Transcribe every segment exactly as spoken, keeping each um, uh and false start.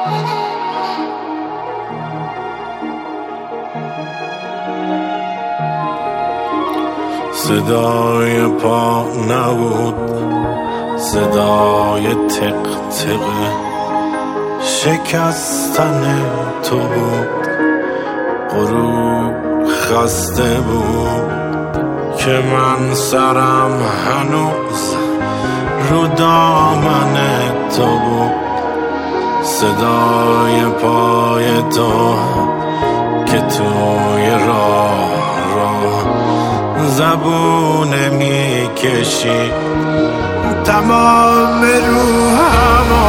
صدای پا نبود، صدای تق تق شکستن تو بود. غروب خسته بود که من سرم هنوز رو دامن تو بود. صدای پای تو که توی راه راه زبونه میکشی، تمام روحمو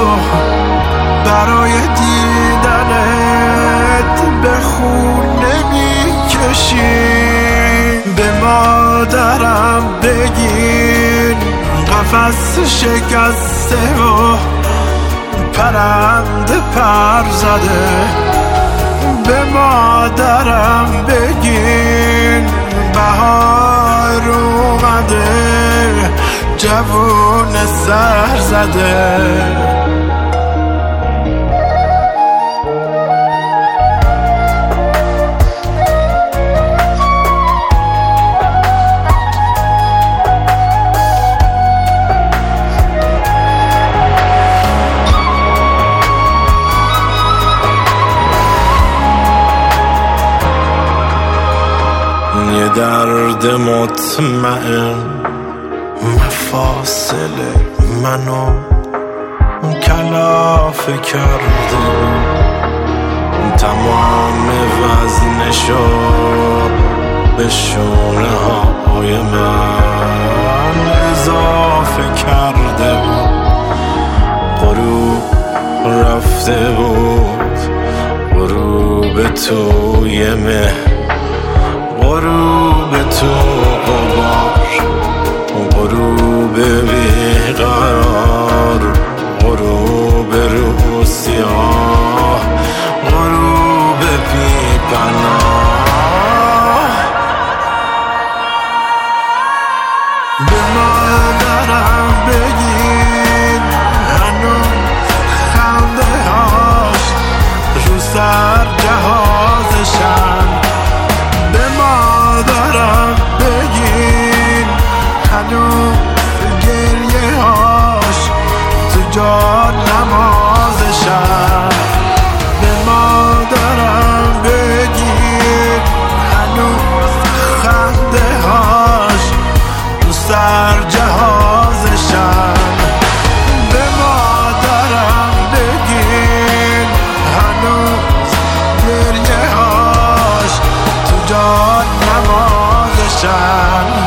برای دیدنت به خونه میکشی. به مادرم بگین قفس شکسته و پرنده پر زده. به مادرم بگین بهار اومده، جوون سر زده. یه درد مطمئن مفاصل منو کلافه کرده، تمام وزنشو به شونه های من اضافه کرده. غروب رفته بود، غروب توی مه، غروب تو غبار، غروب بیقرار، غروب رو سیاه، غروب بی پناه. به مادرم بگین هنوز خنده هاش رو سر جهازشن. به مادرم بگین هنوز گریه هاش تو جا نمازشن. به مادرم بگین هنوز خنده هاش تو سر جهازشن. به مادرم بگین هنوز گریه هاش تو جا نمازشن.